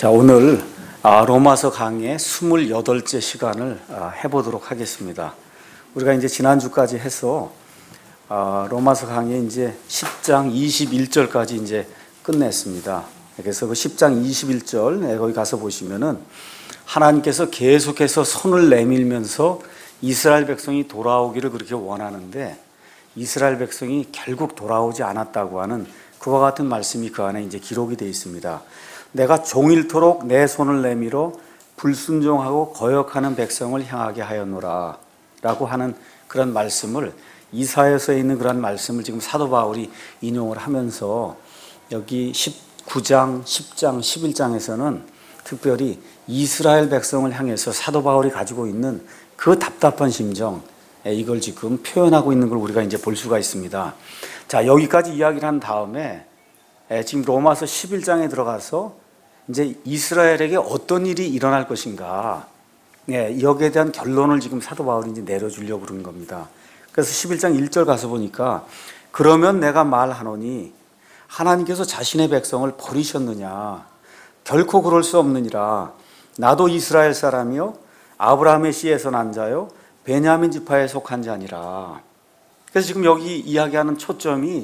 자, 오늘 로마서 강의 28째 시간을 해보도록 하겠습니다. 우리가 이제 지난주까지 해서 로마서 강의 이제 10장 21절까지 이제 끝냈습니다. 그래서 그 10장 21절 거기 가서 보시면은 하나님께서 계속해서 손을 내밀면서 이스라엘 백성이 돌아오기를 그렇게 원하는데 이스라엘 백성이 결국 돌아오지 않았다고 하는 그와 같은 말씀이 그 안에 이제 기록이 되어 있습니다. 내가 종일토록 내 손을 내밀어 불순종하고 거역하는 백성을 향하게 하였노라 라고 하는 그런 말씀을 이사야서에 있는 그런 말씀을 지금 사도 바울이 인용을 하면서 여기 19장, 10장, 11장에서는 특별히 이스라엘 백성을 향해서 사도 바울이 가지고 있는 그 답답한 심정, 이걸 지금 표현하고 있는 걸 우리가 이제 볼 수가 있습니다. 자, 여기까지 이야기를 한 다음에 지금 로마서 11장에 들어가서 이제 이스라엘에게 어떤 일이 일어날 것인가, 여기에 대한 결론을 지금 사도 바울이 이제 내려주려고 그러는 겁니다. 그래서 11장 1절 가서 보니까 그러면 내가 말하노니 하나님께서 자신의 백성을 버리셨느냐? 결코 그럴 수 없느니라. 나도 이스라엘 사람이요 아브라함의 씨에서 난 자요 베냐민 지파에 속한 자니라. 그래서 지금 여기 이야기하는 초점이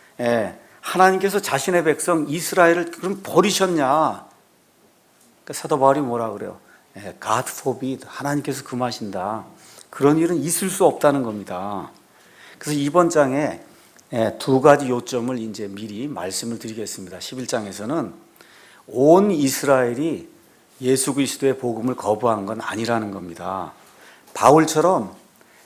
하나님께서 자신의 백성 이스라엘을 그럼 버리셨냐? 그러니까 사도 바울이 뭐라 그래요? God forbid. 하나님께서 금하신다. 그런 일은 있을 수 없다는 겁니다. 그래서 이번 장에 두 가지 요점을 이제 미리 말씀을 드리겠습니다. 11장에서는 온 이스라엘이 예수 그리스도의 복음을 거부한 건 아니라는 겁니다. 바울처럼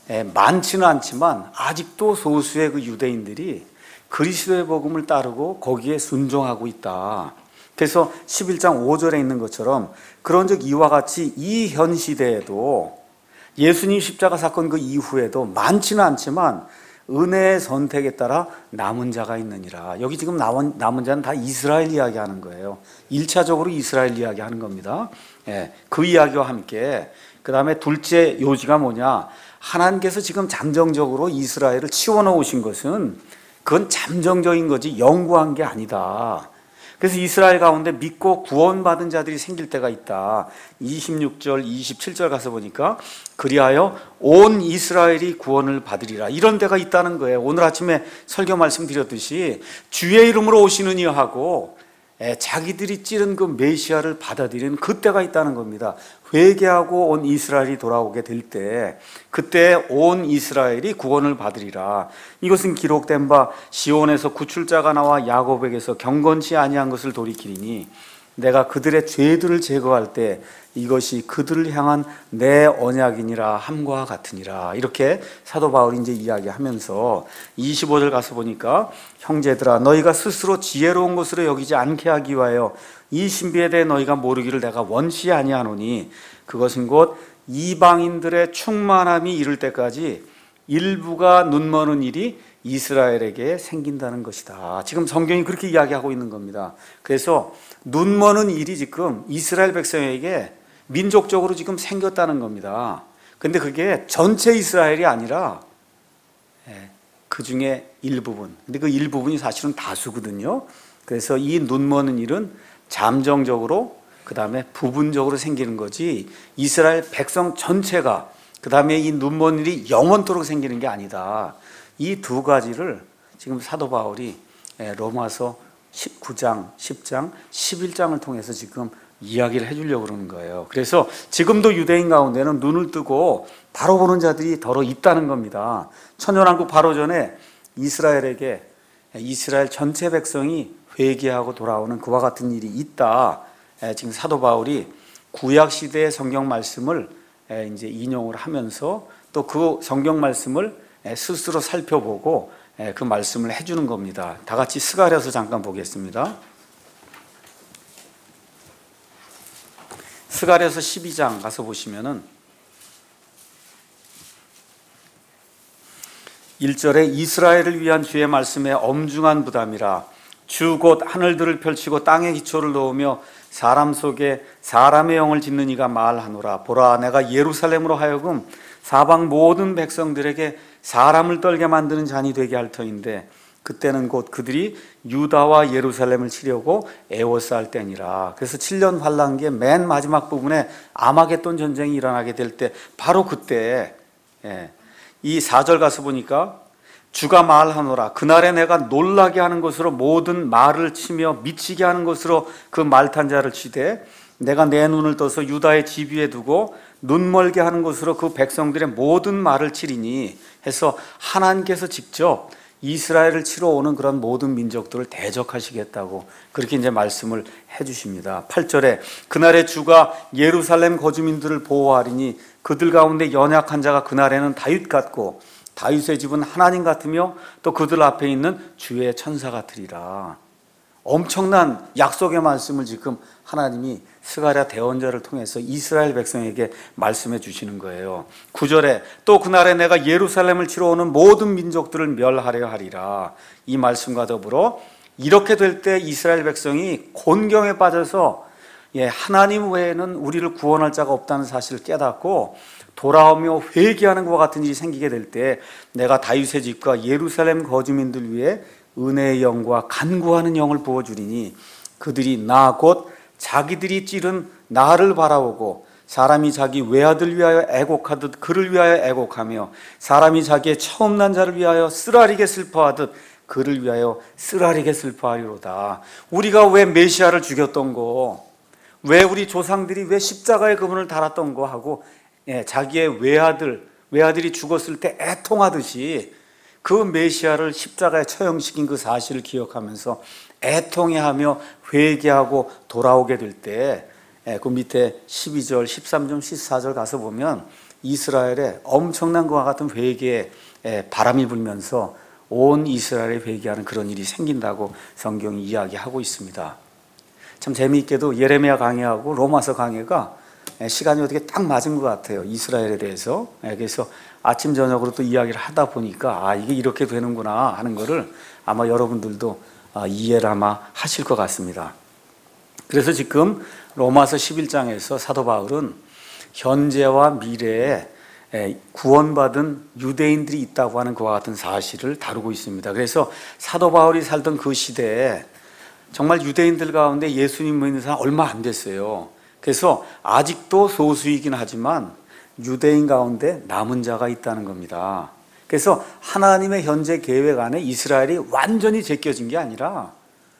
많지는 않지만 아직도 소수의 그 유대인들이 그리스도의 복음을 따르고 거기에 순종하고 있다. 그래서 11장 5절에 있는 것처럼 그런즉 이와 같이 이 현 시대에도 예수님 십자가 사건 그 이후에도 많지는 않지만 은혜의 선택에 따라 남은 자가 있느니라. 여기 지금 남은 자는 다 이스라엘 이야기하는 거예요. 1차적으로 이스라엘 이야기하는 겁니다. 그 이야기와 함께 그 다음에 둘째 요지가 뭐냐? 하나님께서 지금 잠정적으로 이스라엘을 치워놓으신 것은 그건 잠정적인 거지 영구한 게 아니다. 그래서 이스라엘 가운데 믿고 구원받은 자들이 생길 때가 있다. 26절, 27절 가서 보니까 그리하여 온 이스라엘이 구원을 받으리라. 이런 데가 있다는 거예요. 오늘 아침에 설교 말씀드렸듯이 주의 이름으로 오시느니 하고 자기들이 찌른 그 메시아를 받아들이는 그때가 있다는 겁니다. 회개하고 온 이스라엘이 돌아오게 될 때 그때 온 이스라엘이 구원을 받으리라. 이것은 기록된 바 시온에서 구출자가 나와 야곱에게서 경건치 아니한 것을 돌이키리니 내가 그들의 죄들을 제거할 때 이것이 그들을 향한 내 언약이니라 함과 같으니라. 이렇게 사도 바울이 이제 이야기하면서 25절 가서 보니까 형제들아 너희가 스스로 지혜로운 것으로 여기지 않게 하기 위하여 이 신비에 대해 너희가 모르기를 내가 원치 아니하노니 그것은 곧 이방인들의 충만함이 이를 때까지 일부가 눈머는 일이 이스라엘에게 생긴다는 것이다. 지금 성경이 그렇게 이야기하고 있는 겁니다. 그래서 눈머는 일이 지금 이스라엘 백성에게 민족적으로 지금 생겼다는 겁니다. 근데 그게 전체 이스라엘이 아니라 그 중에 일부분. 근데 그 일부분이 사실은 다수거든요. 그래서 이 눈머는 일은 잠정적으로 그 다음에 부분적으로 생기는 거지 이스라엘 백성 전체가 그 다음에 이 눈먼 일이 영원토록 생기는 게 아니다. 이 두 가지를 지금 사도 바울이 로마서 19장, 10장, 11장을 통해서 지금 이야기를 해주려고 그러는 거예요. 그래서 지금도 유대인 가운데는 눈을 뜨고 바로 보는 자들이 더러 있다는 겁니다. 천년왕국 바로 전에 이스라엘에게 이스라엘 전체 백성이 회개하고 돌아오는 그와 같은 일이 있다. 지금 사도 바울이 구약 시대의 성경 말씀을 이제 인용을 하면서 또 그 성경 말씀을 스스로 살펴보고 그 말씀을 해주는 겁니다. 다 같이 스가랴서 잠깐 보겠습니다. 스가랴서 12장 가서 보시면은 1절에 이스라엘을 위한 주의 말씀에 엄중한 부담이라 주 곧 하늘들을 펼치고 땅에 기초를 놓으며 사람 속에 사람의 영을 짓는 이가 말하노라. 보라 내가 예루살렘으로 하여금 사방 모든 백성들에게 사람을 떨게 만드는 잔이 되게 할 터인데 그때는 곧 그들이 유다와 예루살렘을 치려고 애워싸할 때니라. 그래서 7년 환란기의 맨 마지막 부분에 아마겟돈 전쟁이 일어나게 될 때 바로 그때 이 4절 가서 보니까 주가 말하노라 그날에 내가 놀라게 하는 것으로 모든 말을 치며 미치게 하는 것으로 그 말탄 자를 치되 내가 내 눈을 떠서 유다의 집 위에 두고 눈멀게 하는 것으로 그 백성들의 모든 말을 치리니 해서 하나님께서 직접 이스라엘을 치러 오는 그런 모든 민족들을 대적하시겠다고 그렇게 이제 말씀을 해주십니다. 8절에 그날에 주가 예루살렘 거주민들을 보호하리니 그들 가운데 연약한 자가 그날에는 다윗 같고 다윗의 집은 하나님 같으며 또 그들 앞에 있는 주의 천사 같으리라. 엄청난 약속의 말씀을 지금 하나님이 스가랴 대언자를 통해서 이스라엘 백성에게 말씀해 주시는 거예요. 9절에 또 그날에 내가 예루살렘을 치러 오는 모든 민족들을 멸하려 하리라. 이 말씀과 더불어 이렇게 될 때 이스라엘 백성이 곤경에 빠져서 하나님 외에는 우리를 구원할 자가 없다는 사실을 깨닫고 돌아오며 회개하는 것과 같은 일이 생기게 될 때 내가 다윗의 집과 예루살렘 거주민들 위해 은혜의 영과 간구하는 영을 부어주리니 그들이 나 곧 자기들이 찌른 나를 바라보고 사람이 자기 외아들 위하여 애곡하듯 그를 위하여 애곡하며 사람이 자기의 처음 난 자를 위하여 쓰라리게 슬퍼하듯 그를 위하여 쓰라리게 슬퍼하리로다. 우리가 왜 메시아를 죽였던 거, 왜 우리 조상들이 왜 십자가에 그분을 달았던 거 하고 자기의 외아들이 죽었을 때 애통하듯이 그 메시아를 십자가에 처형시킨 그 사실을 기억하면서 애통해하며 회개하고 돌아오게 될 때 그 밑에 12절, 13절, 14절 가서 보면 이스라엘에 엄청난 것과 같은 회개의 바람이 불면서 온 이스라엘에 회개하는 그런 일이 생긴다고 성경이 이야기하고 있습니다. 참 재미있게도 예레미야 강해하고 로마서 강해가 시간이 어떻게 딱 맞은 것 같아요. 이스라엘에 대해서. 그래서 아침 저녁으로 또 이야기를 하다 보니까 이게 이렇게 되는구나 하는 거를 아마 여러분들도 이해를 아마 하실 것 같습니다. 그래서 지금 로마서 11장에서 사도 바울은 현재와 미래에 구원받은 유대인들이 있다고 하는 그와 같은 사실을 다루고 있습니다. 그래서 사도 바울이 살던 그 시대에 정말 유대인들 가운데 예수님 믿는 사람 얼마 안 됐어요. 그래서 아직도 소수이긴 하지만 유대인 가운데 남은 자가 있다는 겁니다. 그래서 하나님의 현재 계획 안에 이스라엘이 완전히 제껴진 게 아니라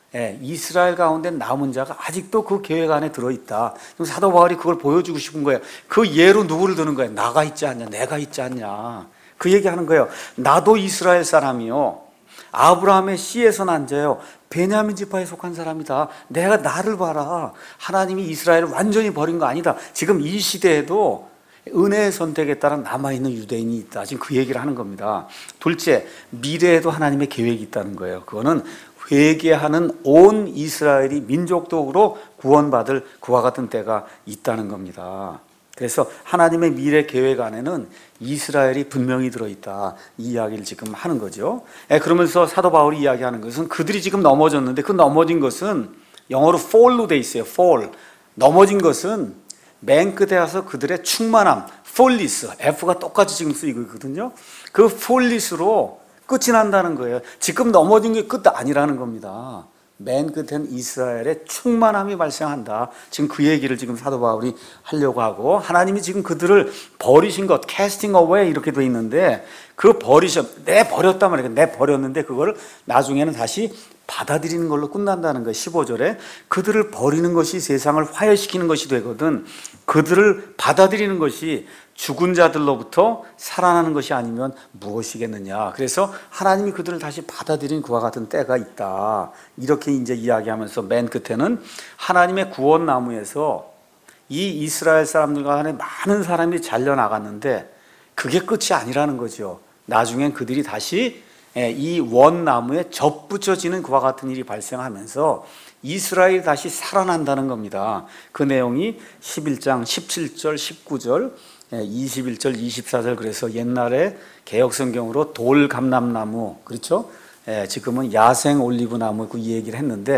이스라엘 가운데 남은 자가 아직도 그 계획 안에 들어있다. 사도 바울이 그걸 보여주고 싶은 거예요. 그 예로 누구를 드는 거예요? 나가 있지 않냐, 내가 있지 않냐, 그 얘기하는 거예요. 나도 이스라엘 사람이요, 아브라함의 씨에서 난 자요, 베냐민 지파에 속한 사람이다. 내가 나를 봐라. 하나님이 이스라엘을 완전히 버린 거 아니다. 지금 이 시대에도 은혜의 선택에 따라 남아있는 유대인이 있다. 지금 그 얘기를 하는 겁니다. 둘째, 미래에도 하나님의 계획이 있다는 거예요. 그거는 회개하는 온 이스라엘이 민족적으로 구원받을 그와 같은 때가 있다는 겁니다. 그래서 하나님의 미래 계획 안에는 이스라엘이 분명히 들어있다, 이 이야기를 지금 하는 거죠. 그러면서 사도 바울이 이야기하는 것은 그들이 지금 넘어졌는데 그 넘어진 것은 영어로 fall로 돼 있어요. fall. 넘어진 것은 맨 끝에 와서 그들의 충만함, fulness, F가 똑같이 지금 쓰이고 있거든요. 그 fulness로 끝이 난다는 거예요. 지금 넘어진 게 끝 아니라는 겁니다. 맨 끝엔 이스라엘의 충만함이 발생한다. 지금 그 얘기를 지금 사도 바울이 하려고 하고, 하나님이 지금 그들을 버리신 것, casting away 이렇게 돼 있는데, 그 내버렸단 말이에요. 내버렸는데 그거를 나중에는 다시 받아들이는 걸로 끝난다는 거예요. 15절에 그들을 버리는 것이 세상을 화해시키는 것이 되거든 그들을 받아들이는 것이 죽은 자들로부터 살아나는 것이 아니면 무엇이겠느냐. 그래서 하나님이 그들을 다시 받아들인 그와 같은 때가 있다. 이렇게 이제 이야기하면서 맨 끝에는 하나님의 구원 나무에서 이 이스라엘 사람들과 간에 많은 사람이 잘려나갔는데 그게 끝이 아니라는 거죠. 나중엔 그들이 다시 이 원나무에 접붙여지는 그와 같은 일이 발생하면서 이스라엘이 다시 살아난다는 겁니다. 그 내용이 11장 17절, 19절, 21절, 24절. 그래서 옛날에 개역성경으로 돌감람나무, 그렇죠? 지금은 야생 올리브나무 그 얘기를 했는데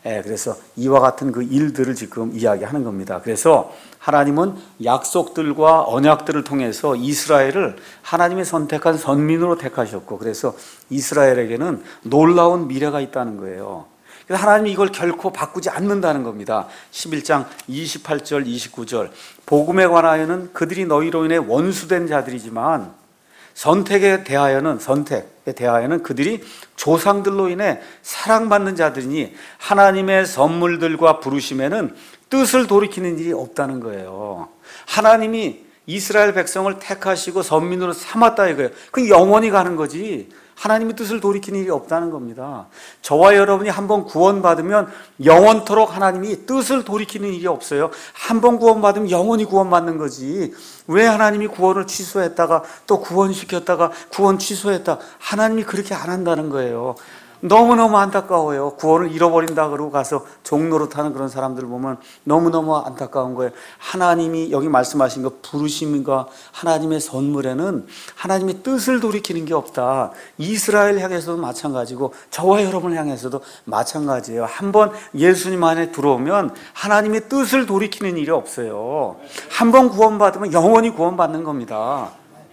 그래서 이와 같은 그 일들을 지금 이야기하는 겁니다. 그래서 하나님은 약속들과 언약들을 통해서 이스라엘을 하나님의 선택한 선민으로 택하셨고, 그래서 이스라엘에게는 놀라운 미래가 있다는 거예요. 그래서 하나님이 이걸 결코 바꾸지 않는다는 겁니다. 11장 28절 29절 복음에 관하여는 그들이 너희로 인해 원수된 자들이지만 선택에 대하여는 그들이 조상들로 인해 사랑받는 자들이니 하나님의 선물들과 부르심에는 뜻을 돌이키는 일이 없다는 거예요. 하나님이 이스라엘 백성을 택하시고 선민으로 삼았다 이거예요. 그 영원히 가는 거지 하나님의 뜻을 돌이키는 일이 없다는 겁니다. 저와 여러분이 한번 구원받으면 영원토록 하나님이 뜻을 돌이키는 일이 없어요. 한번 구원받으면 영원히 구원받는 거지. 왜 하나님이 구원을 취소했다가 또 구원시켰다가 구원 취소했다, 하나님이 그렇게 안 한다는 거예요. 너무너무 안타까워요. 구원을 잃어버린다 그러고 가서 종노릇하는 그런 사람들 보면 너무너무 안타까운 거예요. 하나님이 여기 말씀하신 것 부르심과 하나님의 선물에는 하나님의 뜻을 돌이키는 게 없다. 이스라엘 향해서도 마찬가지고 저와 여러분을 향해서도 마찬가지예요. 한번 예수님 안에 들어오면 하나님의 뜻을 돌이키는 일이 없어요. 한번 구원받으면 영원히 구원받는 겁니다.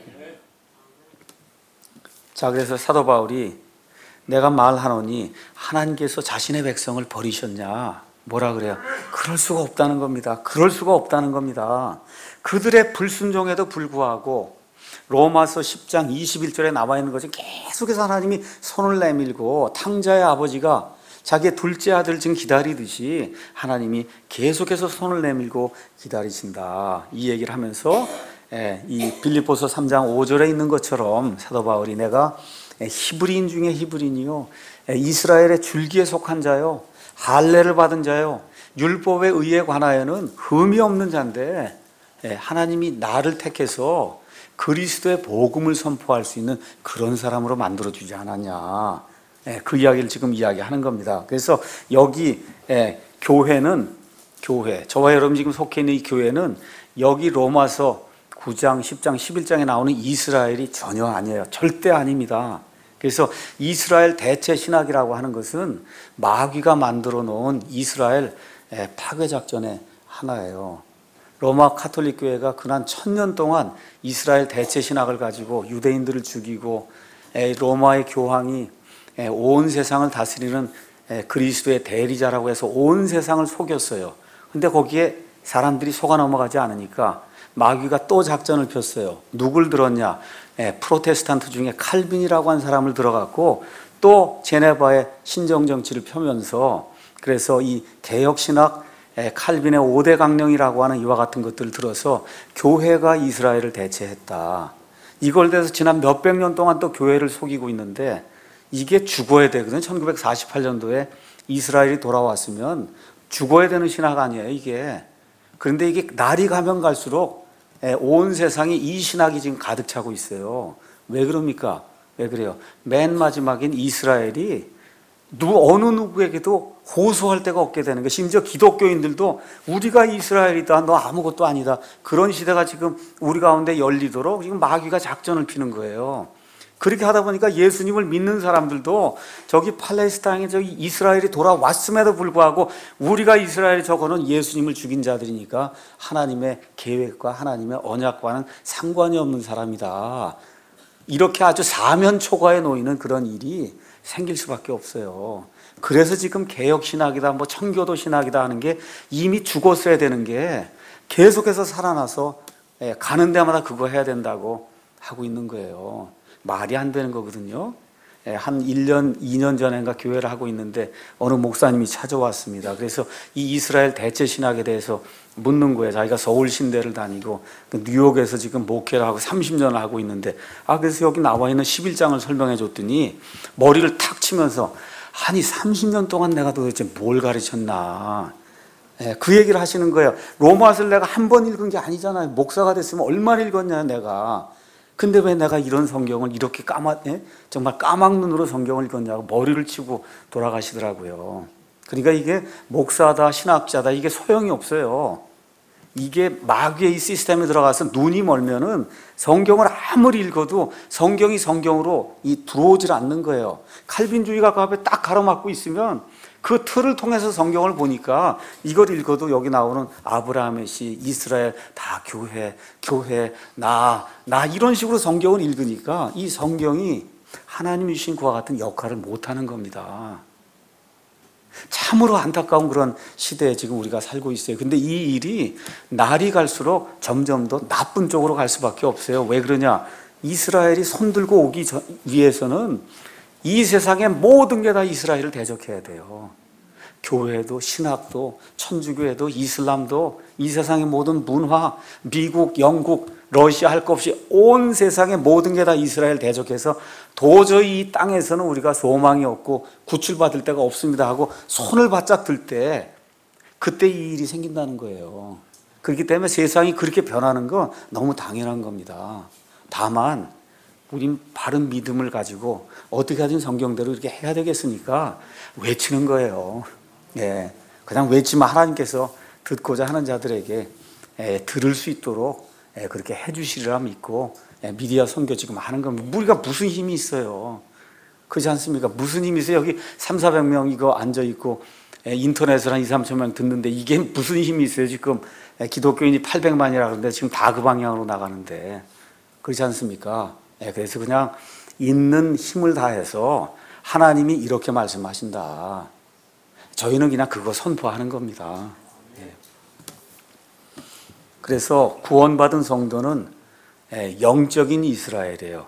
자, 그래서 사도 바울이 내가 말하노니 하나님께서 자신의 백성을 버리셨냐? 뭐라 그래요? 그럴 수가 없다는 겁니다. 그럴 수가 없다는 겁니다. 그들의 불순종에도 불구하고 로마서 10장 21절에 나와 있는 것은 계속해서 하나님이 손을 내밀고 탕자의 아버지가 자기의 둘째 아들 지금 기다리듯이 하나님이 계속해서 손을 내밀고 기다리신다. 이 얘기를 하면서 이 빌립보서 3장 5절에 있는 것처럼 사도 바울이 내가 히브리인 중에 히브리인이요, 이스라엘의 줄기에 속한 자요, 할례를 받은 자요, 율법에 의해 관하여는 흠이 없는 자인데 하나님이 나를 택해서 그리스도의 복음을 선포할 수 있는 그런 사람으로 만들어주지 않았냐. 그 이야기를 지금 이야기하는 겁니다. 그래서 여기 교회는, 저와 여러분 지금 속해 있는 이 교회는 여기 로마서 9장, 10장, 11장에 나오는 이스라엘이 전혀 아니에요. 절대 아닙니다. 그래서 이스라엘 대체 신학이라고 하는 것은 마귀가 만들어 놓은 이스라엘 파괴 작전의 하나예요. 로마 카톨릭 교회가 그난 1000년 동안 이스라엘 대체 신학을 가지고 유대인들을 죽이고 로마의 교황이 온 세상을 다스리는 그리스도의 대리자라고 해서 온 세상을 속였어요. 근데 거기에 사람들이 속아 넘어가지 않으니까 마귀가 또 작전을 폈어요. 누굴 들었냐? 프로테스탄트 중에 칼빈이라고 한 사람을 들어갔고 또 제네바의 신정정치를 펴면서, 그래서 이 개혁신학 칼빈의 5대 강령이라고 하는 이와 같은 것들을 들어서 교회가 이스라엘을 대체했다. 이걸 대해서 지난 몇백 년 동안 또 교회를 속이고 있는데 이게 죽어야 되거든요. 1948년도에 이스라엘이 돌아왔으면 죽어야 되는 신학 아니에요, 이게. 그런데 이게 날이 가면 갈수록 온 세상이 이 신학이 지금 가득 차고 있어요. 왜 그럽니까? 왜 그래요? 맨 마지막인 이스라엘이 어느 누구에게도 호소할 데가 없게 되는 거예요. 심지어 기독교인들도 우리가 이스라엘이다, 너 아무것도 아니다, 그런 시대가 지금 우리 가운데 열리도록 지금 마귀가 작전을 피는 거예요. 그렇게 하다 보니까 예수님을 믿는 사람들도 저기 팔레스타인에 저기 이스라엘이 돌아왔음에도 불구하고 우리가 이스라엘이 저거는 예수님을 죽인 자들이니까 하나님의 계획과 하나님의 언약과는 상관이 없는 사람이다, 이렇게 아주 사면초가에 놓이는 그런 일이 생길 수밖에 없어요. 그래서 지금 개혁신학이다, 뭐 청교도 신학이다 하는 게 이미 죽었어야 되는 게 계속해서 살아나서 가는 데마다 그거 해야 된다고 하고 있는 거예요. 말이 안 되는 거거든요. 한 1년, 2년 전인가 교회를 하고 있는데 어느 목사님이 찾아왔습니다. 그래서 이 이스라엘 대체 신학에 대해서 묻는 거예요. 자기가 서울 신대를 다니고 뉴욕에서 지금 목회를 하고 30년을 하고 있는데, 그래서 여기 나와 있는 11장을 설명해 줬더니 머리를 탁 치면서 아니 30년 동안 내가 도대체 뭘 가르쳤나, 그 얘기를 하시는 거예요. 로마서를 내가 한 번 읽은 게 아니잖아요. 목사가 됐으면 얼마나 읽었냐 내가. 근데 왜 내가 이런 성경을 이렇게 정말 까막눈으로 성경을 읽었냐고 머리를 치고 돌아가시더라고요. 그러니까 이게 목사다, 신학자다, 이게 소용이 없어요. 이게 마귀의 이 시스템에 들어가서 눈이 멀면은 성경을 아무리 읽어도 성경이 성경으로 들어오질 않는 거예요. 칼빈주의가 그 앞에 딱 가로막고 있으면 그 틀을 통해서 성경을 보니까 이걸 읽어도 여기 나오는 아브라함의 씨, 이스라엘 다 교회, 나 이런 식으로 성경을 읽으니까 이 성경이 하나님이 주신 그와 같은 역할을 못하는 겁니다. 참으로 안타까운 그런 시대에 지금 우리가 살고 있어요. 근데 이 일이 날이 갈수록 점점 더 나쁜 쪽으로 갈 수밖에 없어요. 왜 그러냐? 이스라엘이 손들고 오기 위해서는 이 세상의 모든 게 다 이스라엘을 대적해야 돼요. 교회도 신학도 천주교회도 이슬람도 이 세상의 모든 문화, 미국, 영국, 러시아 할 것 없이 온 세상의 모든 게 다 이스라엘 대적해서 도저히 이 땅에서는 우리가 소망이 없고 구출받을 데가 없습니다 하고 손을 바짝 들 때 그때 이 일이 생긴다는 거예요. 그렇기 때문에 세상이 그렇게 변하는 건 너무 당연한 겁니다. 다만 우린 바른 믿음을 가지고 어떻게 하든 성경대로 이렇게 해야 되겠으니까 외치는 거예요. 예, 그냥 외치면 하나님께서 듣고자 하는 자들에게 들을 수 있도록 그렇게 해주시리라 믿고 미디어 선교 지금 하는 건 우리가 무슨 힘이 있어요? 그렇지 않습니까? 무슨 힘이 있어요? 여기 300~400명 이거 앉아있고 인터넷으로 한 2~3천 명 듣는데 이게 무슨 힘이 있어요? 지금 기독교인이 800만이라 그러는데 지금 다 그 방향으로 나가는데 그렇지 않습니까? 그래서 그냥 있는 힘을 다해서 하나님이 이렇게 말씀하신다. 저희는 그냥 그거 선포하는 겁니다. 그래서 구원받은 성도는 영적인 이스라엘이에요.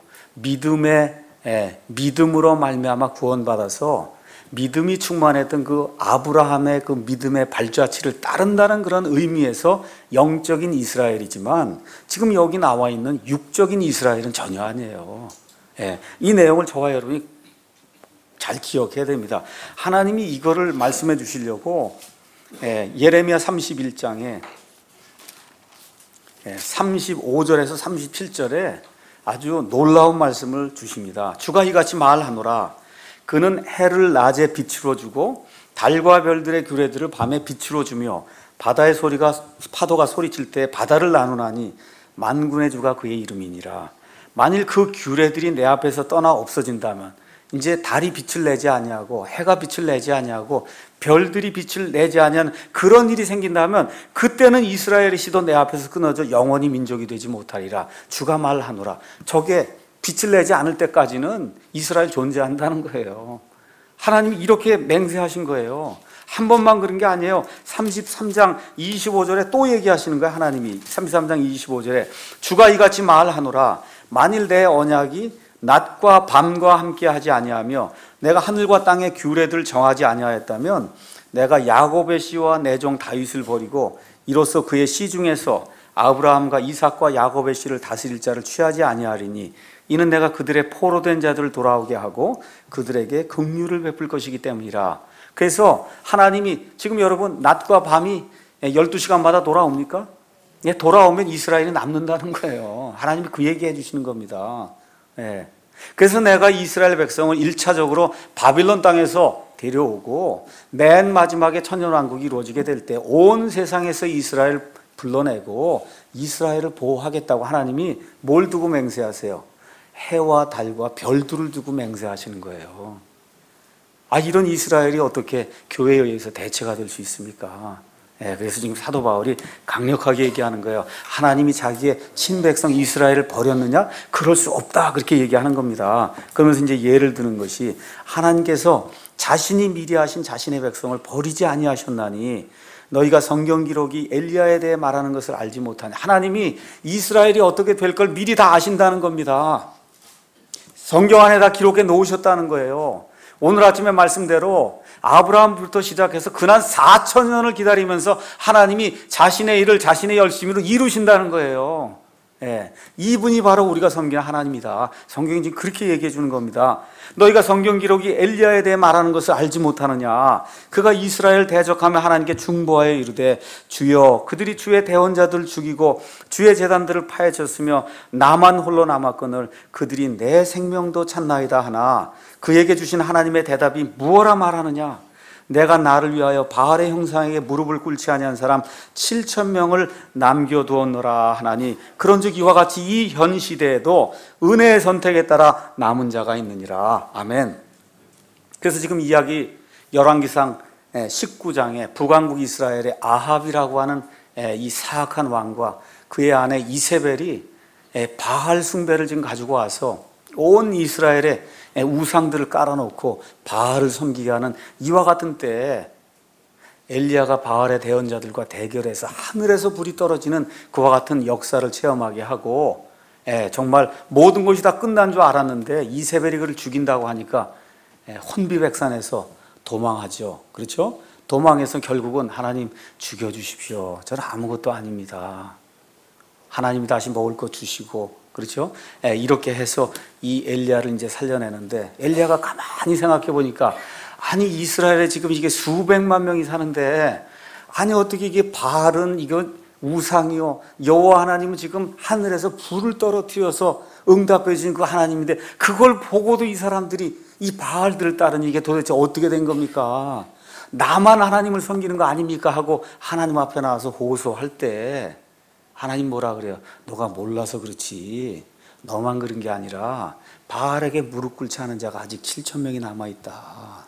믿음으로 말미암아 구원받아서 믿음이 충만했던 그 아브라함의 그 믿음의 발자취를 따른다는 그런 의미에서 영적인 이스라엘이지만 지금 여기 나와 있는 육적인 이스라엘은 전혀 아니에요. 이 내용을 저와 여러분이 잘 기억해야 됩니다. 하나님이 이거를 말씀해 주시려고 예레미야 31장에 35절에서 37절에 아주 놀라운 말씀을 주십니다. 주가 이같이 말하노라. 그는 해를 낮에 빛으로 주고 달과 별들의 규례들을 밤에 빛으로 주며 바다의 파도가 소리칠 때 바다를 나누나니 만군의 주가 그의 이름이니라. 만일 그 규례들이 내 앞에서 떠나 없어진다면 이제 달이 빛을 내지 아니하고 해가 빛을 내지 아니하고 별들이 빛을 내지 아니하는 그런 일이 생긴다면 그때는 이스라엘의 시도 내 앞에서 끊어져 영원히 민족이 되지 못하리라. 주가 말하노라. 저게 빛을 내지 않을 때까지는 이스라엘 존재한다는 거예요. 하나님이 이렇게 맹세하신 거예요. 한 번만 그런 게 아니에요. 33장 25절에 또 얘기하시는 거예요. 하나님이 33장 25절에 주가 이같이 말하노라. 만일 내 언약이 낮과 밤과 함께 하지 아니하며 내가 하늘과 땅의 규례들을 정하지 아니하였다면 내가 야곱의 씨와 내 종 다윗을 버리고 이로써 그의 씨 중에서 아브라함과 이삭과 야곱의 씨를 다스릴 자를 취하지 아니하리니 이는 내가 그들의 포로된 자들을 돌아오게 하고 그들에게 긍휼을 베풀 것이기 때문이라. 그래서 하나님이 지금 여러분 낮과 밤이 12시간마다 돌아옵니까? 돌아오면 이스라엘이 남는다는 거예요. 하나님이 그 얘기 해주시는 겁니다. 그래서 내가 이스라엘 백성을 1차적으로 바빌론 땅에서 데려오고 맨 마지막에 천년왕국이 이루어지게 될 때 온 세상에서 이스라엘 불러내고 이스라엘을 보호하겠다고 하나님이 뭘 두고 맹세하세요? 해와 달과 별들을 두고 맹세하시는 거예요. 이런 이스라엘이 어떻게 교회에 의해서 대체가 될 수 있습니까? 그래서 지금 사도 바울이 강력하게 얘기하는 거예요. 하나님이 자기의 친백성 이스라엘을 버렸느냐? 그럴 수 없다. 그렇게 얘기하는 겁니다. 그러면서 이제 예를 드는 것이 하나님께서 자신이 미리 하신 자신의 백성을 버리지 아니하셨나니 너희가 성경 기록이 엘리야에 대해 말하는 것을 알지 못하냐. 하나님이 이스라엘이 어떻게 될 걸 미리 다 아신다는 겁니다. 성경 안에 다 기록해 놓으셨다는 거예요. 오늘 아침에 말씀대로 아브라함부터 시작해서 근한 4,000년을 기다리면서 하나님이 자신의 일을 자신의 열심으로 이루신다는 거예요. 이분이 바로 우리가 섬기는 하나님이다. 성경이 지금 그렇게 얘기해 주는 겁니다. 너희가 성경 기록이 엘리야에 대해 말하는 것을 알지 못하느냐. 그가 이스라엘 대적하며 하나님께 중보하여 이르되 주여 그들이 주의 대언자들을 죽이고 주의 제단들을 파헤쳤으며 나만 홀로 남았거늘 그들이 내 생명도 찾나이다 하나 그에게 주신 하나님의 대답이 무엇라 말하느냐. 내가 나를 위하여 바알의 형상에게 무릎을 꿇지 아니한 사람 7,000명을 남겨두었노라 하나니 그런즉 이와 같이 이 현 시대에도 은혜의 선택에 따라 남은 자가 있느니라. 아멘. 그래서 지금 이야기 열왕기상 19장에 북왕국 이스라엘의 아합이라고 하는 이 사악한 왕과 그의 아내 이세벨이 바알 숭배를 지금 가지고 와서 온 이스라엘의 우상들을 깔아놓고 바알을 섬기게 하는 이와 같은 때에 엘리야가 바알의 대언자들과 대결해서 하늘에서 불이 떨어지는 그와 같은 역사를 체험하게 하고 정말 모든 것이 다 끝난 줄 알았는데 이세벨이 그를 죽인다고 하니까 혼비백산에서 도망하죠. 그렇죠? 도망해서 결국은 하나님 죽여주십시오. 저는 아무것도 아닙니다. 하나님이 다시 먹을 것 주시고, 그렇죠? 이렇게 해서 이 엘리야를 이제 살려내는데, 엘리야가 가만히 생각해 보니까 아니 이스라엘에 지금 이게 수백만 명이 사는데 아니 어떻게 이게 바알은 이거 우상이요, 여호와 하나님은 지금 하늘에서 불을 떨어뜨려서 응답해 주신 그 하나님인데 그걸 보고도 이 사람들이 이 바알들을 따르니 이게 도대체 어떻게 된 겁니까? 나만 하나님을 섬기는 거 아닙니까? 하고 하나님 앞에 나와서 호소할 때 하나님 뭐라 그래요? 너가 몰라서 그렇지, 너만 그런 게 아니라 바알에게 무릎 꿇지 않은 자가 아직 7천 명이 남아있다.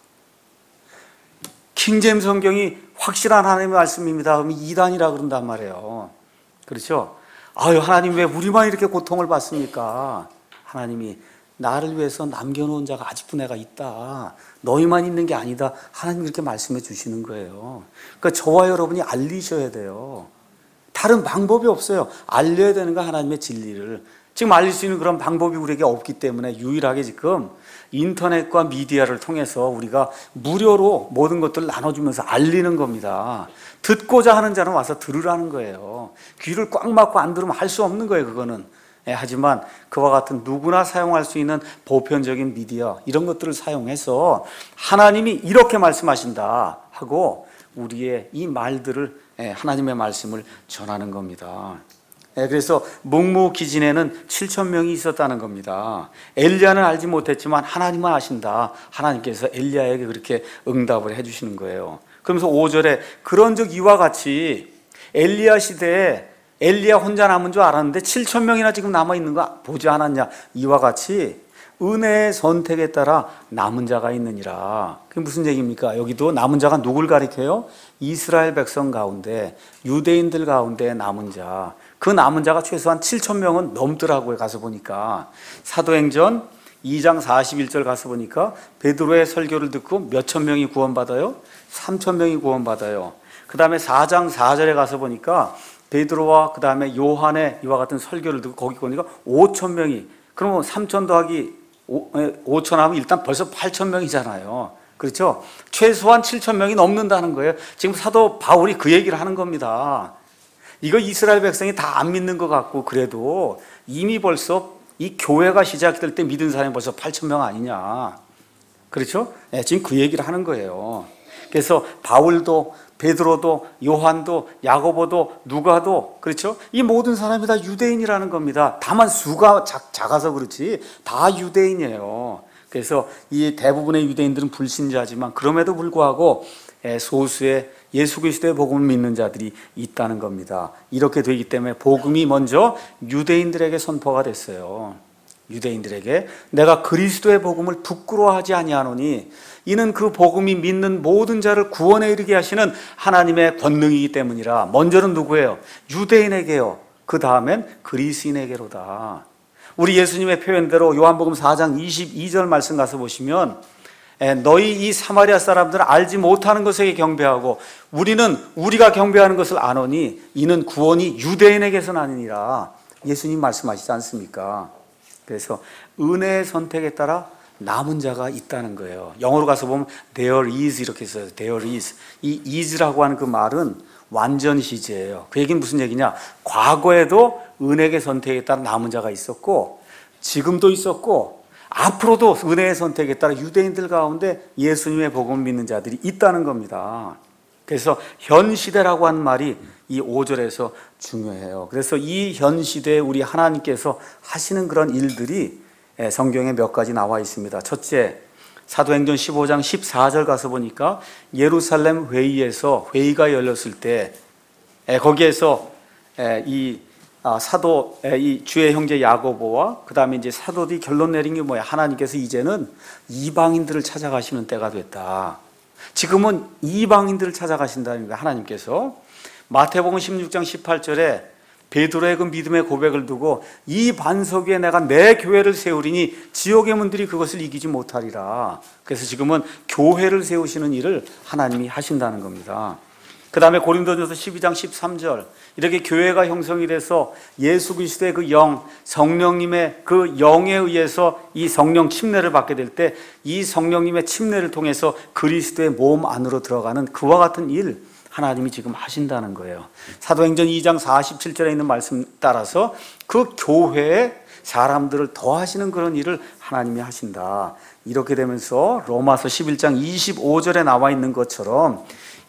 킹제임스 성경이 확실한 하나님의 말씀입니다 그러면 이단이라 그런단 말이에요. 그렇죠? 아유, 하나님 왜 우리만 이렇게 고통을 받습니까? 하나님이 나를 위해서 남겨놓은 자가 아직도 내가 있다, 너희만 있는 게 아니다, 하나님이 이렇게 말씀해 주시는 거예요. 그러니까 저와 여러분이 알리셔야 돼요. 다른 방법이 없어요. 알려야 되는 거 하나님의 진리를. 지금 알릴 수 있는 그런 방법이 우리에게 없기 때문에 유일하게 지금 인터넷과 미디어를 통해서 우리가 무료로 모든 것들을 나눠주면서 알리는 겁니다. 듣고자 하는 자는 와서 들으라는 거예요. 귀를 꽉 막고 안 들으면 할 수 없는 거예요, 그거는. 하지만 그와 같은 누구나 사용할 수 있는 보편적인 미디어, 이런 것들을 사용해서 하나님이 이렇게 말씀하신다 하고 우리의 이 말들을, 하나님의 말씀을 전하는 겁니다. 그래서 묵묵기진에는 7천 명이 있었다는 겁니다. 엘리야는 알지 못했지만 하나님은 아신다. 하나님께서 엘리야에게 그렇게 응답을 해주시는 거예요. 그러면서 5절에 그런즉 이와 같이 엘리야 시대에 엘리야 혼자 남은 줄 알았는데 7천 명이나 지금 남아있는 거 보지 않았냐. 이와 같이 은혜의 선택에 따라 남은 자가 있느니라. 그게 무슨 얘기입니까? 여기도 남은 자가 누굴 가리켜요? 이스라엘 백성 가운데, 유대인들 가운데 남은 자. 그 남은 자가 최소한 7천 명은 넘더라고요. 가서 보니까 사도행전 2장 41절 가서 보니까 베드로의 설교를 듣고 몇천 명이 구원받아요? 3천 명이 구원받아요. 그 다음에 4장 4절에 가서 보니까 베드로와 그 다음에 요한의 이와 같은 설교를 듣고 거기 보니까 5천 명이, 그러면 3천 더하기 5천 하면 일단 벌써 8천 명이잖아요. 그렇죠? 최소한 7천 명이 넘는다는 거예요. 지금 사도 바울이 그 얘기를 하는 겁니다. 이거 이스라엘 백성이 다 안 믿는 것 같고 그래도 이미 벌써 이 교회가 시작될 때 믿은 사람이 벌써 8천 명 아니냐. 그렇죠? 지금 그 얘기를 하는 거예요. 그래서 바울도 베드로도 요한도 야고보도 누가도, 그렇죠? 이 모든 사람이 다 유대인이라는 겁니다. 다만 수가 작아서 그렇지 다 유대인이에요. 그래서 이 대부분의 유대인들은 불신자지만 그럼에도 불구하고 소수의 예수 그리스도의 복음을 믿는 자들이 있다는 겁니다. 이렇게 되기 때문에 복음이 먼저 유대인들에게 선포가 됐어요. 유대인들에게 내가 그리스도의 복음을 부끄러워하지 아니하노니 이는 그 복음이 믿는 모든 자를 구원에 이르게 하시는 하나님의 권능이기 때문이라. 먼저는 누구예요? 유대인에게요. 그 다음엔 그리스인에게로다. 우리 예수님의 표현대로 요한복음 4장 22절 말씀 가서 보시면 너희 이 사마리아 사람들은 알지 못하는 것에게 경배하고 우리는 우리가 경배하는 것을 아노니 이는 구원이 유대인에게서 나느니라. 예수님 말씀하시지 않습니까? 그래서 은혜의 선택에 따라 남은 자가 있다는 거예요. 영어로 가서 보면 there is 이렇게 써요. there is. 이 is라고 하는 그 말은 완전 시제예요. 그 얘기는 무슨 얘기냐? 과거에도 은혜의 선택에 따라 남은 자가 있었고 지금도 있었고 앞으로도 은혜의 선택에 따라 유대인들 가운데 예수님의 복음을 믿는 자들이 있다는 겁니다. 그래서 현 시대라고 하는 말이 이 5절에서 중요해요. 그래서 이 현 시대에 우리 하나님께서 하시는 그런 일들이 성경에 몇 가지 나와 있습니다. 첫째, 사도행전 15장 14절 가서 보니까 예루살렘 회의에서 회의가 열렸을 때 거기에서 이 주의 형제 야고보와 그 다음에 이제 사도들이 결론 내린 게 뭐야? 하나님께서 이제는 이방인들을 찾아가시는 때가 됐다. 지금은 이방인들을 찾아가신다는 거예요. 하나님께서 마태복음 16장 18절에 베드로의 그 믿음의 고백을 두고 이 반석 위에 내가 내 교회를 세우리니 지옥의 문들이 그것을 이기지 못하리라. 그래서 지금은 교회를 세우시는 일을 하나님이 하신다는 겁니다. 그 다음에 고린도전서 12장 13절 이렇게 교회가 형성이 돼서 예수 그리스도의 그 영, 성령님의 그 영에 의해서 이 성령 침례를 받게 될 때 이 성령님의 침례를 통해서 그리스도의 몸 안으로 들어가는 그와 같은 일 하나님이 지금 하신다는 거예요. 사도행전 2장 47절에 있는 말씀 따라서 그 교회에 사람들을 더하시는 그런 일을 하나님이 하신다. 이렇게 되면서 로마서 11장 25절에 나와 있는 것처럼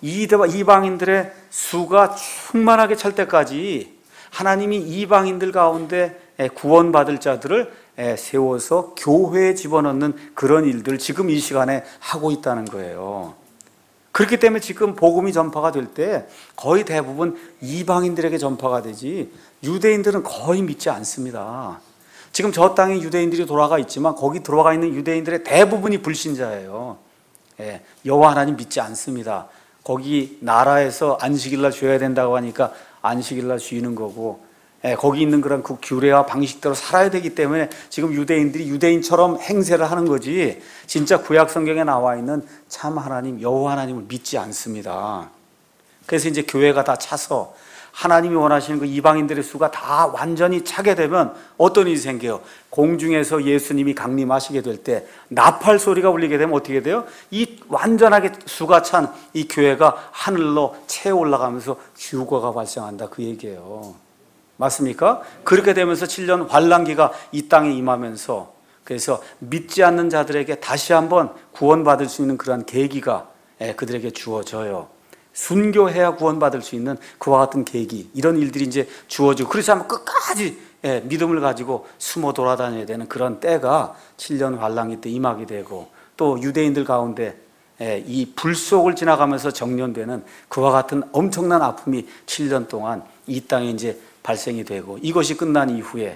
이방인들의 수가 충만하게 찰 때까지 하나님이 이방인들 가운데 구원받을 자들을 세워서 교회에 집어넣는 그런 일들 지금 이 시간에 하고 있다는 거예요. 그렇기 때문에 지금 복음이 전파가 될 때 거의 대부분 이방인들에게 전파가 되지 유대인들은 거의 믿지 않습니다. 지금 저 땅에 유대인들이 돌아가 있지만 거기 들어가 있는 유대인들의 대부분이 불신자예요. 여호와 하나님 믿지 않습니다. 거기 나라에서 안식일날 쉬어야 된다고 하니까 안식일날 쉬는 거고 거기 있는 그런 그 규례와 방식대로 살아야 되기 때문에 지금 유대인들이 유대인처럼 행세를 하는 거지 진짜 구약 성경에 나와 있는 참 하나님 여호와 하나님을 믿지 않습니다. 그래서 이제 교회가 다 차서 하나님이 원하시는 그 이방인들의 수가 다 완전히 차게 되면 어떤 일이 생겨요? 공중에서 예수님이 강림하시게 될 때 나팔 소리가 울리게 되면 어떻게 돼요? 이 완전하게 수가 찬 이 교회가 하늘로 채 올라가면서 휴거가 발생한다 그 얘기예요. 맞습니까? 그렇게 되면서 7년 환란기가 이 땅에 임하면서 그래서 믿지 않는 자들에게 다시 한번 구원받을 수 있는 그러한 계기가 그들에게 주어져요. 순교해야 구원받을 수 있는 그와 같은 계기 이런 일들이 이제 주어지고 그래서 한번 끝까지 믿음을 가지고 숨어 돌아다녀야 되는 그런 때가 7년 환란기 때 임하게 되고 또 유대인들 가운데 이 불 속을 지나가면서 정련되는 그와 같은 엄청난 아픔이 7년 동안 이 땅에 이제 발생이 되고 이것이 끝난 이후에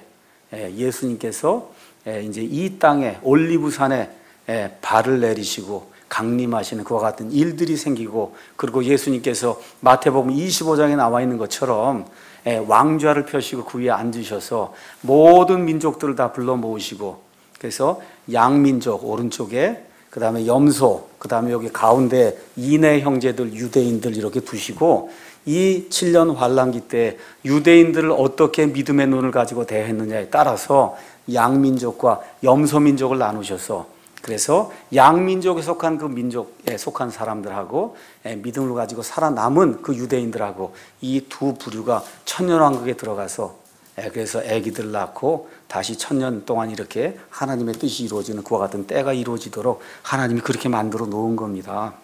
예수님께서 이제 이 땅에 올리브산에 발을 내리시고 강림하시는 그와 같은 일들이 생기고 그리고 예수님께서 마태복음 25장에 나와 있는 것처럼 왕좌를 펴시고 그 위에 앉으셔서 모든 민족들을 다 불러 모으시고 그래서 양민족 오른쪽에 그 다음에 염소 그 다음에 여기 가운데 이내 형제들 유대인들 이렇게 두시고 이 7년 환란기 때 유대인들을 어떻게 믿음의 눈을 가지고 대했느냐에 따라서 양민족과 염소민족을 나누셔서 그래서 양민족에 속한 그 민족에 속한 사람들하고 믿음을 가지고 살아남은 그 유대인들하고 이 두 부류가 천년왕국에 들어가서 그래서 아기들 낳고 다시 1000년 동안 이렇게 하나님의 뜻이 이루어지는 그와 같은 때가 이루어지도록 하나님이 그렇게 만들어 놓은 겁니다.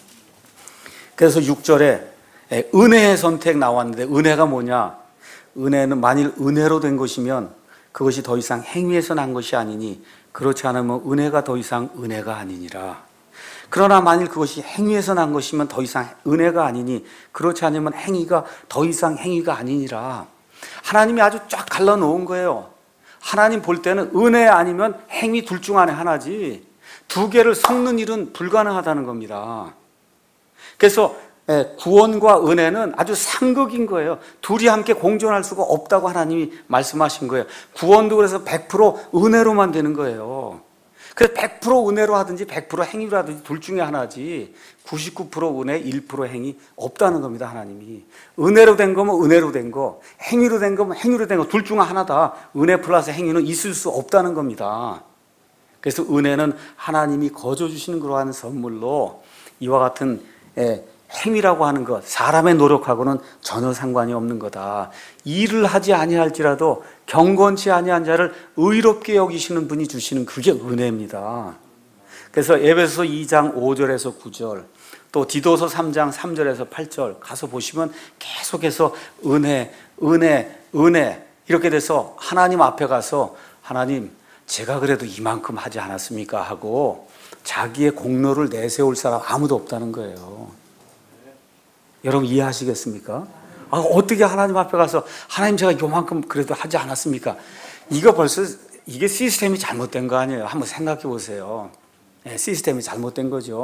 그래서 6절에 은혜의 선택 나왔는데 은혜가 뭐냐? 은혜는 만일 은혜로 된 것이면 그것이 더 이상 행위에서 난 것이 아니니 그렇지 않으면 은혜가 더 이상 은혜가 아니니라. 그러나 만일 그것이 행위에서 난 것이면 더 이상 은혜가 아니니 그렇지 않으면 행위가 더 이상 행위가 아니니라. 하나님이 아주 쫙 갈라놓은 거예요. 하나님 볼 때는 은혜 아니면 행위 둘 중 안에 하나지 두 개를 섞는 일은 불가능하다는 겁니다. 그래서 구원과 은혜는 아주 상극인 거예요. 둘이 함께 공존할 수가 없다고 하나님이 말씀하신 거예요. 구원도 그래서 100% 은혜로만 되는 거예요. 그래서 100% 은혜로 하든지 100% 행위로 하든지 둘 중에 하나지 99% 은혜, 1% 행위 없다는 겁니다. 하나님이 은혜로 된 거면 은혜로 된 거, 행위로 된 거면 행위로 된 거 둘 중에 하나다. 은혜 플러스 행위는 있을 수 없다는 겁니다. 그래서 은혜는 하나님이 거저 주시는 그러한 선물로 이와 같은 행위라고 하는 것, 사람의 노력하고는 전혀 상관이 없는 거다. 일을 하지 아니할지라도 경건치 아니한 자를 의롭게 여기시는 분이 주시는 그게 은혜입니다. 그래서 에베소서 2장 5절에서 9절, 또 디도서 3장 3절에서 8절 가서 보시면 계속해서 은혜 이렇게 돼서 하나님 앞에 가서 하나님 제가 그래도 이만큼 하지 않았습니까? 하고 자기의 공로를 내세울 사람 아무도 없다는 거예요. 여러분 이해하시겠습니까? 어떻게 하나님 앞에 가서 하나님 제가 요만큼 그래도 하지 않았습니까? 이거 벌써 이게 시스템이 잘못된 거 아니에요? 한번 생각해 보세요. 시스템이 잘못된 거죠.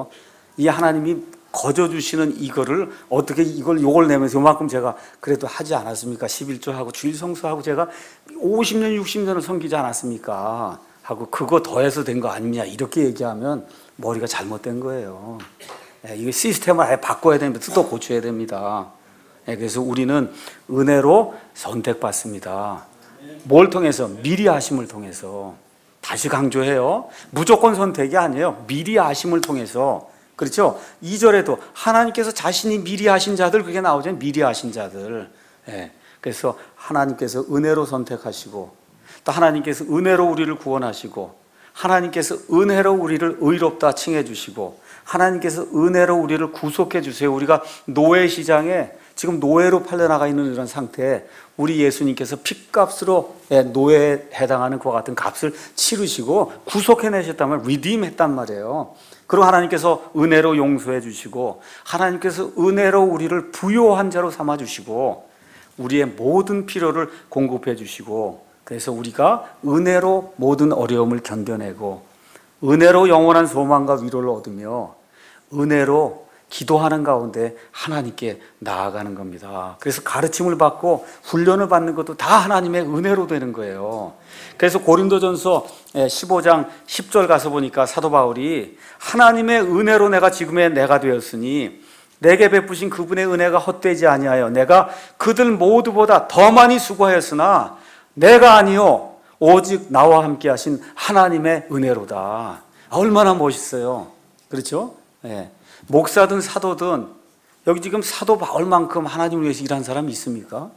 이 하나님이 거저 주시는 이거를 어떻게 이걸 요걸 내면서 요만큼 제가 그래도 하지 않았습니까? 11조하고 주일 성수하고 제가 50년 60년을 섬기지 않았습니까? 하고 그거 더해서 된 거 아니냐 이렇게 얘기하면 머리가 잘못된 거예요. 이거 시스템을 아예 바꿔야 됩니다. 또 고쳐야 됩니다. 그래서 우리는 은혜로 선택받습니다. 뭘 통해서? 미리 하심을 통해서. 다시 강조해요. 무조건 선택이 아니에요. 미리 하심을 통해서. 그렇죠? 2절에도 하나님께서 자신이 미리 하신 자들, 그게 나오죠. 미리 하신 자들. 그래서 하나님께서 은혜로 선택하시고, 또 하나님께서 은혜로 우리를 구원하시고, 하나님께서 은혜로 우리를 의롭다 칭해 주시고, 하나님께서 은혜로 우리를 구속해 주세요. 우리가 노예 시장에 지금 노예로 팔려나가 있는 이런 상태에 우리 예수님께서 핏값으로 노예에 해당하는 그와 같은 값을 치르시고 구속해내셨다면 리딤했단 말이에요. 그리고 하나님께서 은혜로 용서해 주시고, 하나님께서 은혜로 우리를 부요한 자로 삼아 주시고, 우리의 모든 필요를 공급해 주시고, 그래서 우리가 은혜로 모든 어려움을 견뎌내고, 은혜로 영원한 소망과 위로를 얻으며, 은혜로 기도하는 가운데 하나님께 나아가는 겁니다. 그래서 가르침을 받고 훈련을 받는 것도 다 하나님의 은혜로 되는 거예요. 그래서 고린도전서 15장 10절 가서 보니까 사도 바울이 하나님의 은혜로 내가 지금의 내가 되었으니 내게 베푸신 그분의 은혜가 헛되지 아니하여 내가 그들 모두보다 더 많이 수고하였으나 내가 아니요 오직 나와 함께 하신 하나님의 은혜로다. 얼마나 멋있어요. 그렇죠? 목사든 사도든 여기 지금 사도 바울만큼 하나님을 위해서 일한 사람이 있습니까?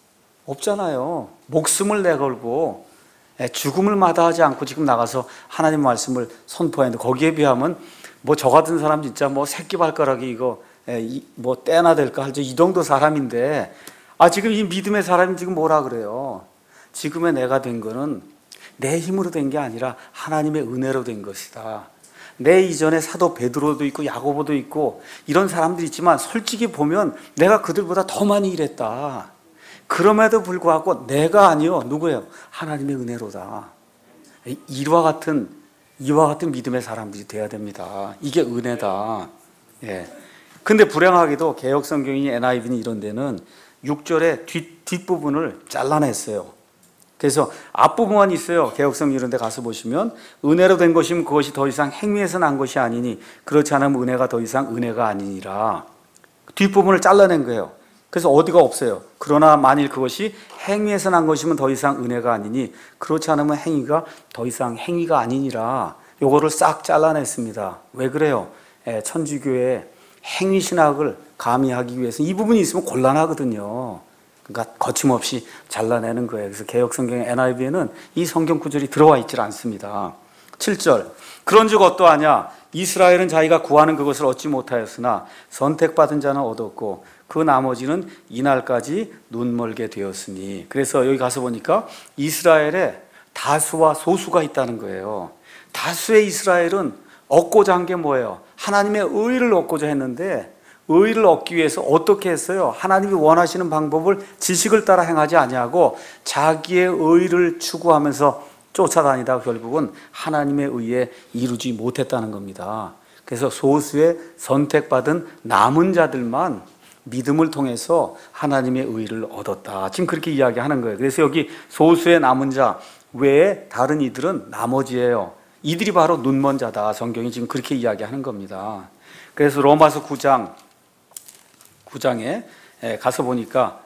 없잖아요. 목숨을 내걸고 죽음을 마다하지 않고 지금 나가서 하나님 말씀을 선포했는데, 거기에 비하면 뭐 저 같은 사람 진짜 뭐 새끼발가락이 이거 뭐 떼나 될까 할 이 정도 사람인데, 지금 이 믿음의 사람이 지금 뭐라 그래요? 지금의 내가 된 거는 내 힘으로 된 게 아니라 하나님의 은혜로 된 것이다. 내 이전에 사도 베드로도 있고 야고보도 있고 이런 사람들이 있지만 솔직히 보면 내가 그들보다 더 많이 일했다. 그럼에도 불구하고 내가 아니요 누구예요? 하나님의 은혜로다. 이와 같은 믿음의 사람들이 돼야 됩니다. 이게 은혜다. 근데 불행하게도 개역성경이 NIV는 이런 데는 6절의 뒷부분을 잘라냈어요. 그래서 앞부분만 있어요. 개역성 이런 데 가서 보시면 은혜로 된 것이면 그것이 더 이상 행위에서 난 것이 아니니 그렇지 않으면 은혜가 더 이상 은혜가 아니니라. 뒷부분을 잘라낸 거예요. 그래서 어디가 없어요. 그러나 만일 그것이 행위에서 난 것이면 더 이상 은혜가 아니니 그렇지 않으면 행위가 더 이상 행위가 아니니라. 요거를 싹 잘라냈습니다. 왜 그래요? 천주교의 행위신학을 가미하기 위해서 이 부분이 있으면 곤란하거든요. 그러니까 거침없이 잘라내는 거예요. 그래서 개역성경의 NIV에는 이 성경 구절이 들어와 있질 않습니다. 7절 그런즉 어떠하냐? 이스라엘은 자기가 구하는 그것을 얻지 못하였으나 선택받은 자는 얻었고 그 나머지는 이날까지 눈멀게 되었으니. 그래서 여기 가서 보니까 이스라엘에 다수와 소수가 있다는 거예요. 다수의 이스라엘은 얻고자 한 게 뭐예요? 하나님의 의를 얻고자 했는데 의를 얻기 위해서 어떻게 했어요? 하나님이 원하시는 방법을 지식을 따라 행하지 아니하고 자기의 의를 추구하면서 쫓아다니다 결국은 하나님의 의에 이루지 못했다는 겁니다. 그래서 소수의 선택받은 남은 자들만 믿음을 통해서 하나님의 의를 얻었다. 지금 그렇게 이야기하는 거예요. 그래서 여기 소수의 남은 자 외에 다른 이들은 나머지예요. 이들이 바로 눈먼 자다. 성경이 지금 그렇게 이야기하는 겁니다. 그래서 로마서 9장에 가서 보니까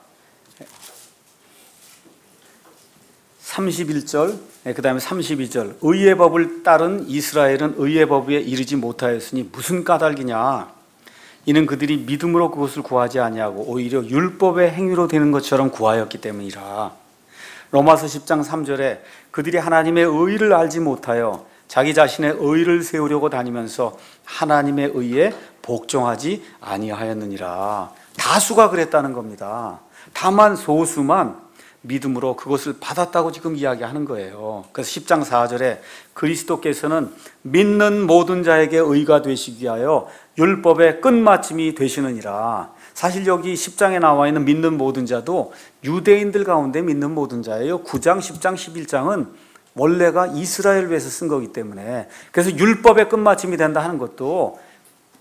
31절, 그 다음에 32절 의의 법을 따른 이스라엘은 의의 법에 이르지 못하였으니 무슨 까닭이냐? 이는 그들이 믿음으로 그것을 구하지 아니하고 오히려 율법의 행위로 되는 것처럼 구하였기 때문이라. 로마서 10장 3절에 그들이 하나님의 의를 알지 못하여 자기 자신의 의를 세우려고 다니면서 하나님의 의에 복종하지 아니하였느니라. 다수가 그랬다는 겁니다. 다만 소수만 믿음으로 그것을 받았다고 지금 이야기하는 거예요. 그래서 10장 4절에 그리스도께서는 믿는 모든 자에게 의가 되시기 위하여 율법의 끝마침이 되시느니라. 사실 여기 10장에 나와 있는 믿는 모든 자도 유대인들 가운데 믿는 모든 자예요. 9장, 10장, 11장은 원래가 이스라엘을 위해서 쓴 거기 때문에, 그래서 율법의 끝마침이 된다 하는 것도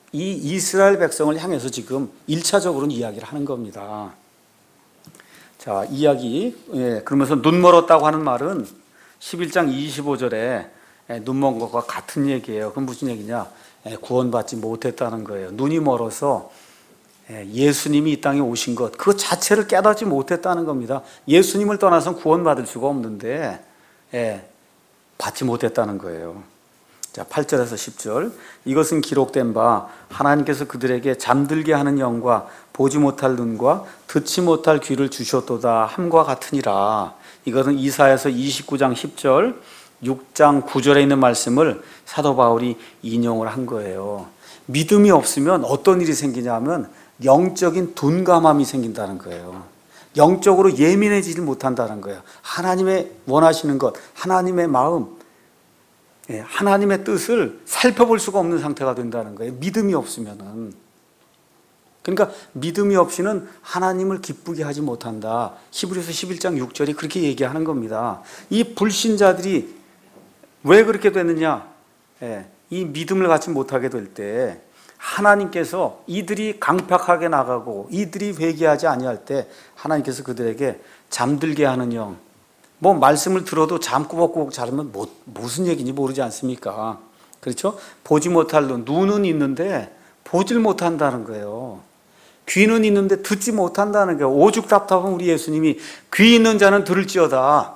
이 이스라엘 백성을 향해서 지금 1차적으로는 이야기를 하는 겁니다. 자, 이야기. 그러면서 눈 멀었다고 하는 말은 11장 25절에 눈 먼 것과 같은 얘기예요. 그럼 무슨 얘기냐? 구원받지 못했다는 거예요. 눈이 멀어서 예수님이 이 땅에 오신 것, 그 자체를 깨닫지 못했다는 겁니다. 예수님을 떠나서는 구원받을 수가 없는데 받지 못했다는 거예요. 자, 8절에서 10절. 이것은 기록된 바 하나님께서 그들에게 잠들게 하는 영과 보지 못할 눈과 듣지 못할 귀를 주셨도다 함과 같으니라. 이것은 이사야서 29장 10절, 6장 9절에 있는 말씀을 사도 바울이 인용을 한 거예요. 믿음이 없으면 어떤 일이 생기냐면 영적인 둔감함이 생긴다는 거예요. 영적으로 예민해지지 못한다는 거예요. 하나님의 원하시는 것, 하나님의 마음, 하나님의 뜻을 살펴볼 수가 없는 상태가 된다는 거예요. 믿음이 없으면은. 그러니까 믿음이 없이는 하나님을 기쁘게 하지 못한다. 히브리서 11장 6절이 그렇게 얘기하는 겁니다. 이 불신자들이 왜 그렇게 됐느냐? 이 믿음을 갖지 못하게 될 때 하나님께서 이들이 강팍하게 나가고 이들이 회개하지 아니할 때 하나님께서 그들에게 잠들게 하는 영, 뭐 말씀을 들어도 잠 꾸벅꾸벅 자면 무슨 얘기인지 모르지 않습니까? 그렇죠? 보지 못할 눈은 있는데 보질 못한다는 거예요. 귀는 있는데 듣지 못한다는 거예요. 오죽 답답한 우리 예수님이 귀 있는 자는 들을지어다.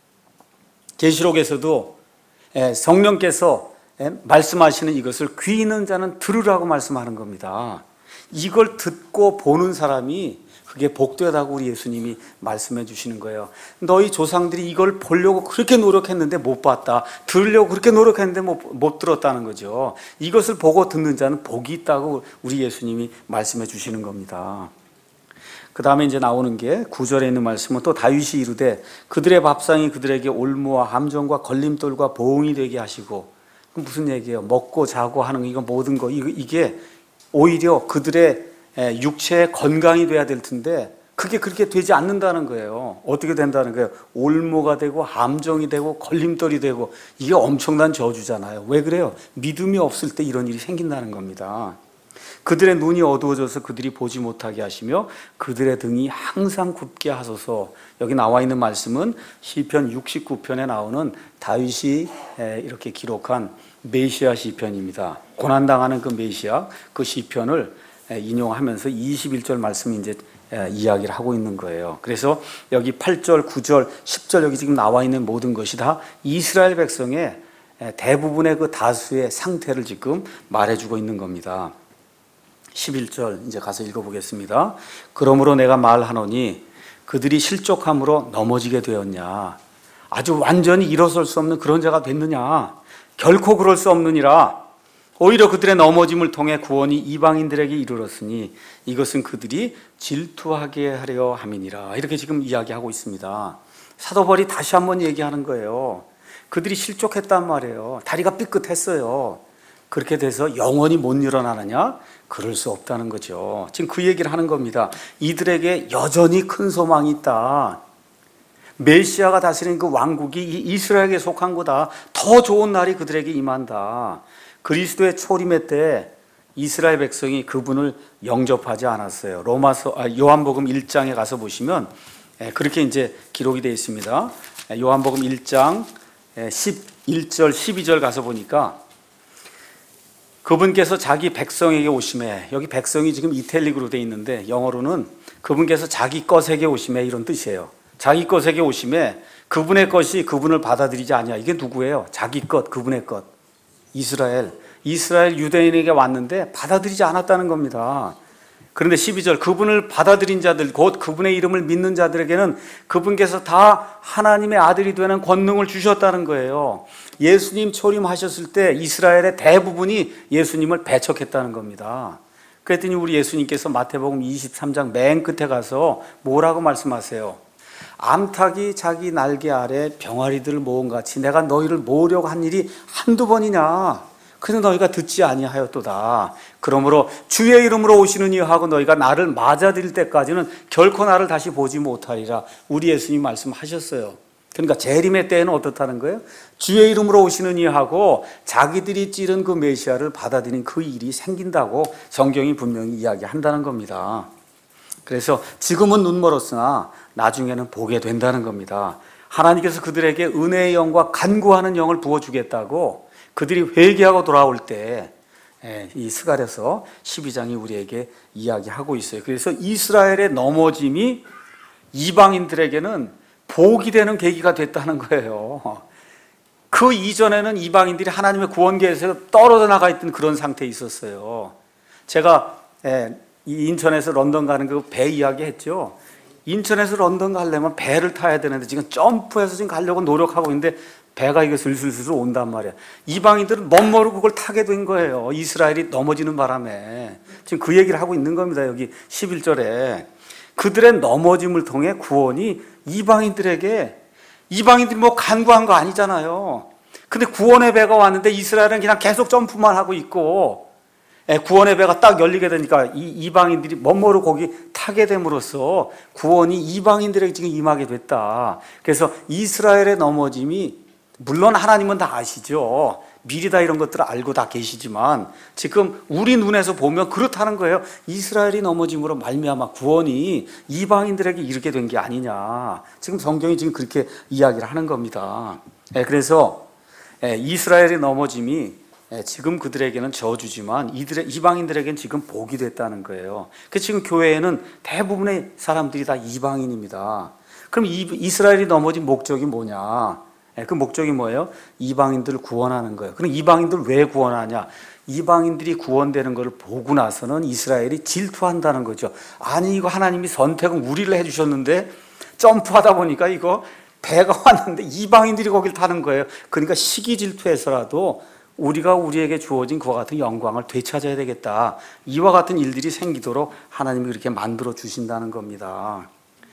계시록에서도 성령께서 말씀하시는 이것을 귀 있는 자는 들으라고 말씀하는 겁니다. 이걸 듣고 보는 사람이 그게 복되다고 우리 예수님이 말씀해 주시는 거예요. 너희 조상들이 이걸 보려고 그렇게 노력했는데 못 봤다. 들으려고 그렇게 노력했는데 못 들었다는 거죠. 이것을 보고 듣는 자는 복이 있다고 우리 예수님이 말씀해 주시는 겁니다. 그 다음에 이제 나오는 게 9절에 있는 말씀은 또 다윗이 이르되 그들의 밥상이 그들에게 올무와 함정과 걸림돌과 보응이 되게 하시고, 그럼 무슨 얘기예요? 먹고 자고 하는 이거 모든 거 이게 오히려 그들의 육체의 건강이 돼야 될 텐데 그게 그렇게 되지 않는다는 거예요. 어떻게 된다는 거예요? 올무가 되고 함정이 되고 걸림돌이 되고, 이게 엄청난 저주잖아요. 왜 그래요? 믿음이 없을 때 이런 일이 생긴다는 겁니다. 그들의 눈이 어두워져서 그들이 보지 못하게 하시며 그들의 등이 항상 굽게 하소서. 여기 나와 있는 말씀은 시편 69편에 나오는 다윗이 이렇게 기록한 메시아 시편입니다. 고난당하는 그 메시아, 그 시편을 인용하면서 21절 말씀이 이제 이야기를 하고 있는 거예요. 그래서 여기 8절, 9절, 10절 여기 지금 나와 있는 모든 것이 다 이스라엘 백성의 대부분의 그 다수의 상태를 지금 말해주고 있는 겁니다. 11절 이제 가서 읽어보겠습니다. 그러므로 내가 말하노니 그들이 실족함으로 넘어지게 되었냐? 아주 완전히 일어설 수 없는 그런 자가 됐느냐? 결코 그럴 수 없느니라. 오히려 그들의 넘어짐을 통해 구원이 이방인들에게 이르렀으니 이것은 그들이 질투하게 하려 함이니라. 이렇게 지금 이야기하고 있습니다. 사도 바울이 다시 한번 얘기하는 거예요. 그들이 실족했단 말이에요. 다리가 삐끗했어요. 그렇게 돼서 영원히 못 일어나느냐? 그럴 수 없다는 거죠. 지금 그 얘기를 하는 겁니다. 이들에게 여전히 큰 소망이 있다. 메시아가 다스리는 그 왕국이 이스라엘에게 속한 거다. 더 좋은 날이 그들에게 임한다. 그리스도의 초림의 때 이스라엘 백성이 그분을 영접하지 않았어요. 요한복음 1장에 가서 보시면 그렇게 이제 기록이 되어 있습니다. 요한복음 1장 11절 12절 가서 보니까 그분께서 자기 백성에게 오심에, 여기 백성이 지금 이탈릭으로 되어 있는데 영어로는 그분께서 자기 것에게 오심에 이런 뜻이에요. 자기 것에게 오심에 그분의 것이 그분을 받아들이지 않냐. 이게 누구예요? 자기 것, 그분의 것. 이스라엘 유대인에게 왔는데 받아들이지 않았다는 겁니다. 그런데 12절 그분을 받아들인 자들, 곧 그분의 이름을 믿는 자들에게는 그분께서 다 하나님의 아들이 되는 권능을 주셨다는 거예요. 예수님 초림하셨을 때 이스라엘의 대부분이 예수님을 배척했다는 겁니다. 그랬더니 우리 예수님께서 마태복음 23장 맨 끝에 가서 뭐라고 말씀하세요? 암탉이 자기 날개 아래 병아리들을 모음같이 내가 너희를 모으려고 한 일이 한두 번이냐? 그래서 너희가 듣지 아니하였도다. 그러므로 주의 이름으로 오시는 이여 하고 너희가 나를 맞아들일 때까지는 결코 나를 다시 보지 못하리라. 우리 예수님 말씀하셨어요. 그러니까 재림의 때에는 어떻다는 거예요? 주의 이름으로 오시는 이하고 자기들이 찌른 그 메시아를 받아들인 그 일이 생긴다고 성경이 분명히 이야기한다는 겁니다. 그래서 지금은 눈멀었으나 나중에는 보게 된다는 겁니다. 하나님께서 그들에게 은혜의 영과 간구하는 영을 부어주겠다고 그들이 회개하고 돌아올 때 이 스가랴서 12장이 우리에게 이야기하고 있어요. 그래서 이스라엘의 넘어짐이 이방인들에게는 복이 되는 계기가 됐다는 거예요. 그 이전에는 이방인들이 하나님의 구원계에서 떨어져 나가 있던 그런 상태에 있었어요. 제가 이 인천에서 런던 가는 그 배 이야기 했죠. 인천에서 런던 가려면 배를 타야 되는데 지금 점프해서 지금 가려고 노력하고 있는데 배가 이게 슬슬슬 온단 말이야. 이방인들은 멋모르고 그걸 타게 된 거예요. 이스라엘이 넘어지는 바람에. 지금 그 얘기를 하고 있는 겁니다. 여기 11절에. 그들의 넘어짐을 통해 구원이 이방인들에게, 이방인들이 뭐 간구한 거 아니잖아요. 근데 구원의 배가 왔는데 이스라엘은 그냥 계속 점프만 하고 있고, 구원의 배가 딱 열리게 되니까 이 이방인들이 멋모르고 거기 타게 됨으로써 구원이 이방인들에게 지금 임하게 됐다. 그래서 이스라엘의 넘어짐이, 물론 하나님은 다 아시죠. 미리 다 이런 것들을 알고 다 계시지만 지금 우리 눈에서 보면 그렇다는 거예요. 이스라엘이 넘어짐으로 말미암아 구원이 이방인들에게 이르게 된 게 아니냐. 지금 성경이 지금 그렇게 이야기를 하는 겁니다. 그래서 이스라엘의 넘어짐이 지금 그들에게는 저주지만 이방인들에게는 지금 복이 됐다는 거예요. 그래서 지금 교회에는 대부분의 사람들이 다 이방인입니다. 그럼 이스라엘이 넘어진 목적이 뭐냐? 그 목적이 뭐예요? 이방인들을 구원하는 거예요. 그럼 이방인들 왜 구원하냐? 이방인들이 구원되는 것을 보고 나서는 이스라엘이 질투한다는 거죠. 아니 이거 하나님이 선택은 우리를 해주셨는데 점프하다 보니까 이거 배가 왔는데 이방인들이 거길 타는 거예요. 그러니까 시기 질투해서라도 우리가 우리에게 주어진 그와 같은 영광을 되찾아야 되겠다. 이와 같은 일들이 생기도록 하나님이 그렇게 만들어 주신다는 겁니다.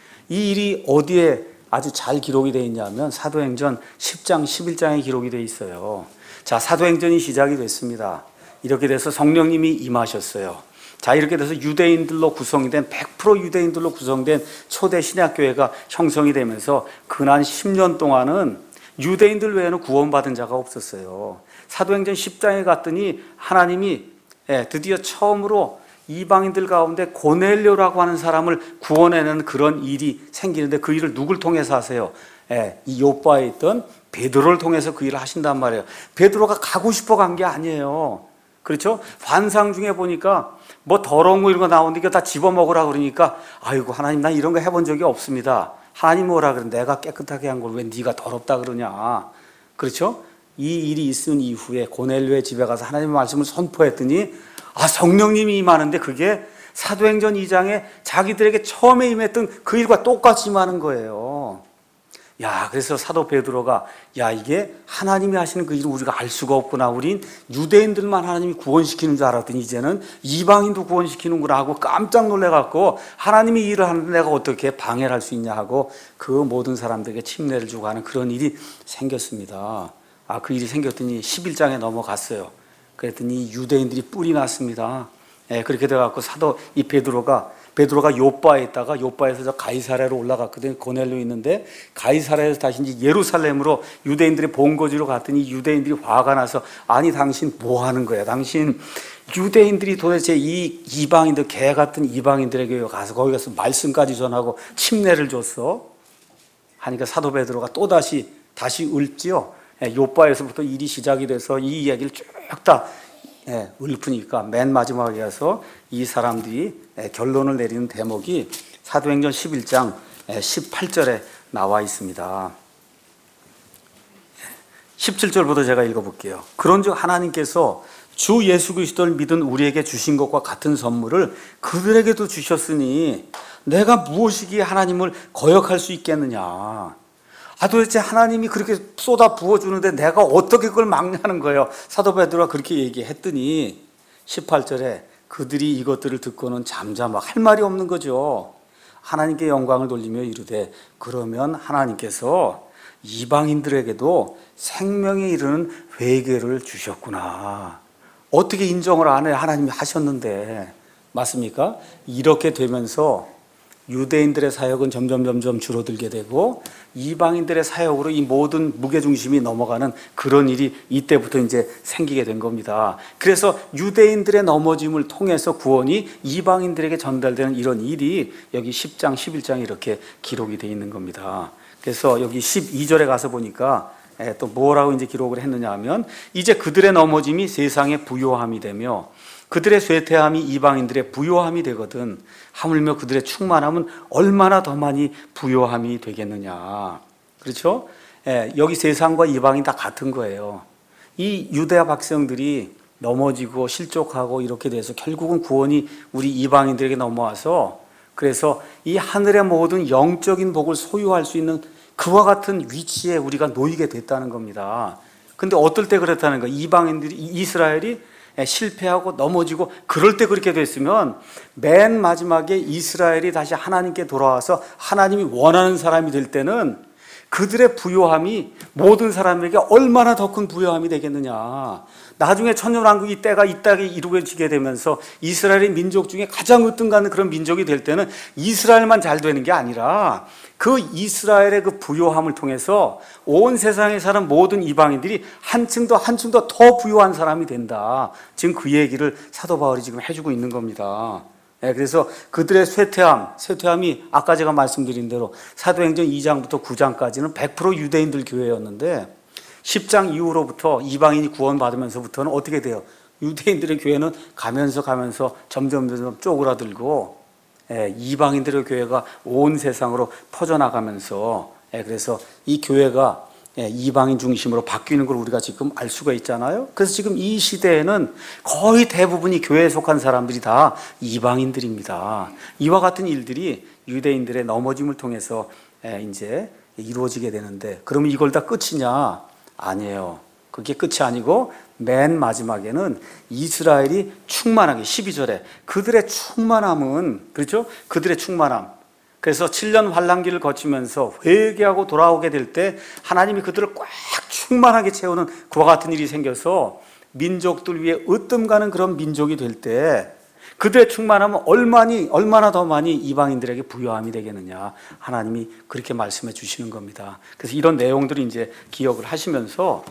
이 일이 어디에 아주 잘 기록이 되어 있냐면 사도행전 10장, 11장에 기록이 되어 있어요. 자, 사도행전이 시작이 됐습니다. 이렇게 돼서 성령님이 임하셨어요. 자, 이렇게 돼서 유대인들로 구성이 된 100% 유대인들로 구성된 초대 신약교회가 형성이 되면서 근한 10년 동안은 유대인들 외에는 구원받은 자가 없었어요. 사도행전 10장에 갔더니 하나님이 드디어 처음으로 이방인들 가운데 고넬료라고 하는 사람을 구원해내는 그런 일이 생기는데 그 일을 누굴 통해서 하세요? 이 요바에 있던 베드로를 통해서 그 일을 하신단 말이에요. 베드로가 가고 싶어 간 게 아니에요. 그렇죠? 환상 중에 보니까 뭐 더러운 거 이런 거 나오는데 이거 다 집어먹으라 그러니까 아이고 하나님 난 이런 거 해본 적이 없습니다. 하나님 뭐라 그래? 내가 깨끗하게 한 걸 왜 네가 더럽다 그러냐? 그렇죠? 이 일이 있은 이후에 고넬료의 집에 가서 하나님의 말씀을 선포했더니 성령님이 임하는데 그게 사도행전 2장에 자기들에게 처음에 임했던 그 일과 똑같이 임하는 거예요. 그래서 사도 베드로가 이게 하나님이 하시는 그 일을 우리가 알 수가 없구나. 우린 유대인들만 하나님이 구원시키는 줄 알았더니 이제는 이방인도 구원시키는구나 하고 깜짝 놀래갖고 하나님이 일을 하는데 내가 어떻게 방해를 할 수 있냐 하고 그 모든 사람들에게 침례를 주고 하는 그런 일이 생겼습니다. 그 일이 생겼더니 11장에 넘어갔어요. 그랬더니 유대인들이 뿔이 났습니다. 그렇게 돼갖고 이 베드로가 요바에 있다가 요바에서 저 가이사랴로 올라갔거든요. 고넬료 있는데 가이사랴에서 다시 이제 예루살렘으로 유대인들의 본거지로 갔더니 유대인들이 화가 나서 아니 당신 뭐 하는 거야? 당신 유대인들이 도대체 이 이방인들 개 같은 이방인들에게 가서 거기 가서 말씀까지 전하고 침례를 줬어? 하니까 사도 베드로가 또 다시 읊지요. 요바에서부터 일이 시작이 돼서 이 이야기를 쭉 다 읊으니까 맨 마지막에 가서 이 사람들이 결론을 내리는 대목이 사도행전 11장 18절에 나와 있습니다. 17절부터 제가 읽어볼게요. 그런즉 하나님께서 주 예수 그리스도를 믿은 우리에게 주신 것과 같은 선물을 그들에게도 주셨으니 내가 무엇이기에 하나님을 거역할 수 있겠느냐. 도대체 하나님이 그렇게 쏟아 부어주는데 내가 어떻게 그걸 막냐는 거예요. 사도 베드로가 그렇게 얘기했더니 18절에 그들이 이것들을 듣고는 잠잠하고 할 말이 없는 거죠. 하나님께 영광을 돌리며 이르되 그러면 하나님께서 이방인들에게도 생명에 이르는 회개를 주셨구나. 어떻게 인정을 안 해? 하나님이 하셨는데. 맞습니까? 이렇게 되면서 유대인들의 사역은 점점 줄어들게 되고 이방인들의 사역으로 이 모든 무게중심이 넘어가는 그런 일이 이때부터 이제 생기게 된 겁니다. 그래서 유대인들의 넘어짐을 통해서 구원이 이방인들에게 전달되는 이런 일이 여기 10장, 11장에 이렇게 기록이 되어 있는 겁니다. 그래서 여기 12절에 가서 보니까 또 뭐라고 이제 기록을 했느냐 하면 이제 그들의 넘어짐이 세상의 부요함이 되며 그들의 쇠퇴함이 이방인들의 부요함이 되거든 하물며 그들의 충만함은 얼마나 더 많이 부요함이 되겠느냐. 그렇죠? 여기 세상과 이방인 다 같은 거예요. 이 유대아 백성들이 넘어지고 실족하고 이렇게 돼서 결국은 구원이 우리 이방인들에게 넘어와서 그래서 이 하늘의 모든 영적인 복을 소유할 수 있는 그와 같은 위치에 우리가 놓이게 됐다는 겁니다. 근데 어떨 때 그렇다는 거예요. 이방인들이, 이스라엘이 실패하고 넘어지고 그럴 때 그렇게 됐으면 맨 마지막에 이스라엘이 다시 하나님께 돌아와서 하나님이 원하는 사람이 될 때는 그들의 부요함이 모든 사람에게 얼마나 더 큰 부요함이 되겠느냐. 나중에 천년왕국이 때가 이 땅에 이루어지게 되면서 이스라엘의 민족 중에 가장 으뜸가는 그런 민족이 될 때는 이스라엘만 잘 되는 게 아니라 그 이스라엘의 그 부요함을 통해서 온 세상에 사는 모든 이방인들이 한층 더 부요한 사람이 된다. 지금 그 얘기를 사도 바울이 지금 해주고 있는 겁니다. 그래서 그들의 쇠퇴함이 아까 제가 말씀드린 대로 사도행전 2장부터 9장까지는 100% 유대인들 교회였는데 10장 이후로부터 이방인이 구원받으면서부터는 어떻게 돼요? 유대인들의 교회는 가면서 점점 쪼그라들고 이방인들의 교회가 온 세상으로 퍼져나가면서 그래서 이 교회가 이방인 중심으로 바뀌는 걸 우리가 지금 알 수가 있잖아요. 그래서 지금 이 시대에는 거의 대부분이 교회에 속한 사람들이 다 이방인들입니다. 이와 같은 일들이 유대인들의 넘어짐을 통해서 이제 이루어지게 되는데 그러면 이걸 다 끝이냐? 아니에요. 그게 끝이 아니고 맨 마지막에는 이스라엘이 충만하게 12절에 그들의 충만함은 그렇죠? 그들의 충만함. 그래서 7년 환란기를 거치면서 회개하고 돌아오게 될 때 하나님이 그들을 꽉 충만하게 채우는 그와 같은 일이 생겨서 민족들 위에 으뜸가는 그런 민족이 될 때 그들의 충만함은 얼마나 더 많이 이방인들에게 부요함이 되겠느냐. 하나님이 그렇게 말씀해 주시는 겁니다. 그래서 이런 내용들을 이제 기억을 하시면서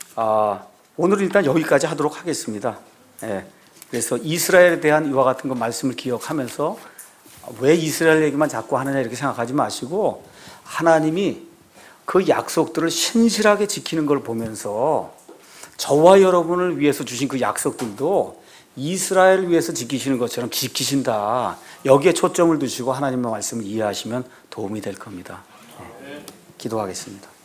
오늘은 일단 여기까지 하도록 하겠습니다. 그래서 이스라엘에 대한 이와 같은 거 말씀을 기억하면서 왜 이스라엘 얘기만 자꾸 하느냐 이렇게 생각하지 마시고 하나님이 그 약속들을 신실하게 지키는 걸 보면서 저와 여러분을 위해서 주신 그 약속들도 이스라엘을 위해서 지키시는 것처럼 지키신다. 여기에 초점을 두시고 하나님의 말씀을 이해하시면 도움이 될 겁니다. 기도하겠습니다.